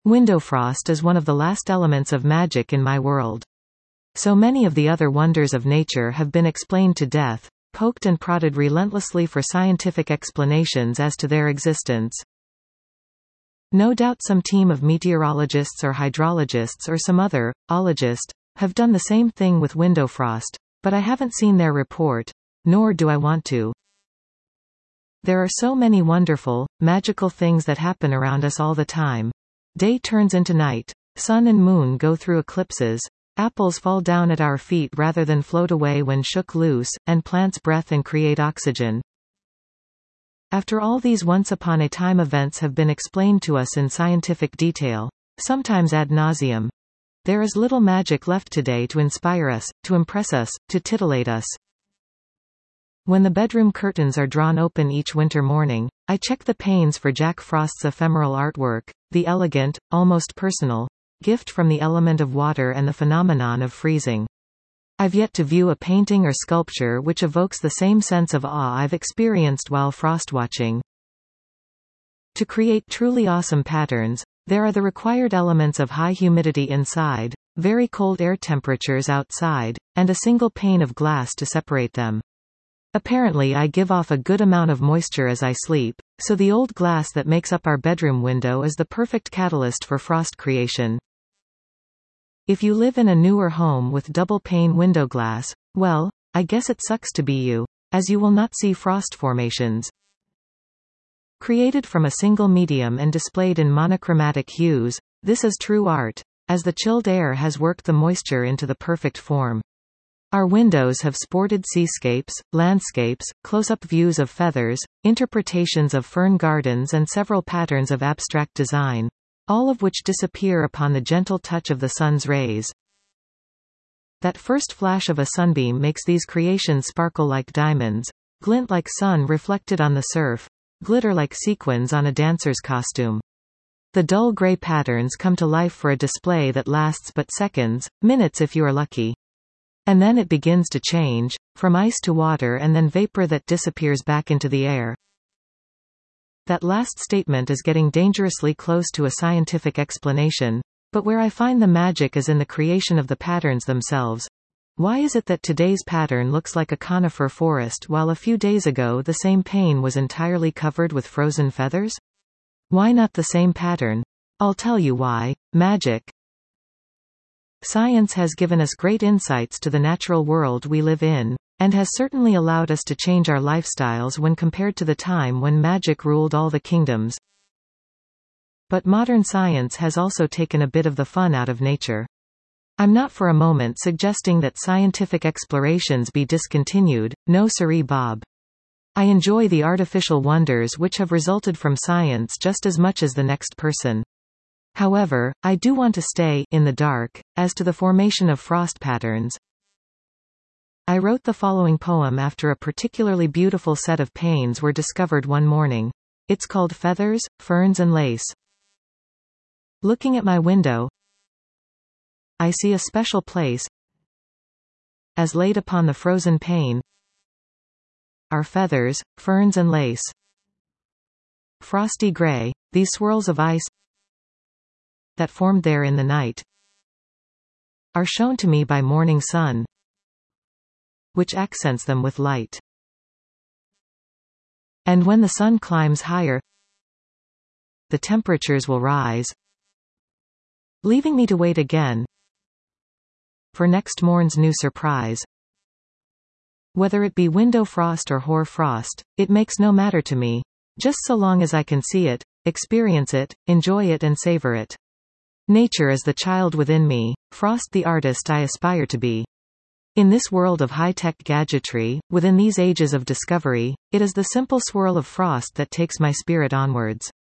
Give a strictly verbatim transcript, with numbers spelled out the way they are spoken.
Window frost is one of the last elements of magic in my world. So many of the other wonders of nature have been explained to death, poked and prodded relentlessly for scientific explanations as to their existence. No doubt some team of meteorologists or hydrologists or some other ologist have done the same thing with window frost, but I haven't seen their report, nor do I want to. There are so many wonderful, magical things that happen around us all the time. Day turns into night, sun and moon go through eclipses, apples fall down at our feet rather than float away when shook loose, and plants breathe and create oxygen. After all these once-upon-a-time events have been explained to us in scientific detail, sometimes ad nauseum, there is little magic left today to inspire us, to impress us, to titillate us. When the bedroom curtains are drawn open each winter morning, I check the panes for Jack Frost's ephemeral artwork, the elegant, almost personal, gift from the element of water and the phenomenon of freezing. I've yet to view a painting or sculpture which evokes the same sense of awe I've experienced while frost watching. To create truly awesome patterns, there are the required elements of high humidity inside, very cold air temperatures outside, and a single pane of glass to separate them. Apparently I give off a good amount of moisture as I sleep, so the old glass that makes up our bedroom window is the perfect catalyst for frost creation. If you live in a newer home with double-pane window glass, well, I guess it sucks to be you, as you will not see frost formations. Created from a single medium and displayed in monochromatic hues, this is true art, as the chilled air has worked the moisture into the perfect form. Our windows have sported seascapes, landscapes, close-up views of feathers, interpretations of fern gardens and several patterns of abstract design, all of which disappear upon the gentle touch of the sun's rays. That first flash of a sunbeam makes these creations sparkle like diamonds, glint like sun reflected on the surf, glitter like sequins on a dancer's costume. The dull gray patterns come to life for a display that lasts but seconds, minutes if you are lucky. And then it begins to change, from ice to water and then vapor that disappears back into the air. That last statement is getting dangerously close to a scientific explanation, but where I find the magic is in the creation of the patterns themselves. Why is it that today's pattern looks like a conifer forest while a few days ago the same pane was entirely covered with frozen feathers? Why not the same pattern? I'll tell you why. Magic. Science has given us great insights to the natural world we live in, and has certainly allowed us to change our lifestyles when compared to the time when magic ruled all the kingdoms. But modern science has also taken a bit of the fun out of nature. I'm not for a moment suggesting that scientific explorations be discontinued, no siree Bob. I enjoy the artificial wonders which have resulted from science just as much as the next person. However, I do want to stay in the dark as to the formation of frost patterns. I wrote the following poem after a particularly beautiful set of panes were discovered one morning. It's called Feathers, Ferns and Lace. Looking at my window, I see a special place. As laid upon the frozen pane are feathers, ferns and lace. Frosty gray, these swirls of ice that formed there in the night are shown to me by morning sun, which accents them with light. And when the sun climbs higher, the temperatures will rise, leaving me to wait again for next morn's new surprise. Whether it be window frost or hoar frost, it makes no matter to me, just so long as I can see it, experience it, enjoy it and savor it. Nature is the child within me, frost the artist I aspire to be. In this world of high-tech gadgetry, within these ages of discovery, it is the simple swirl of frost that takes my spirit onwards.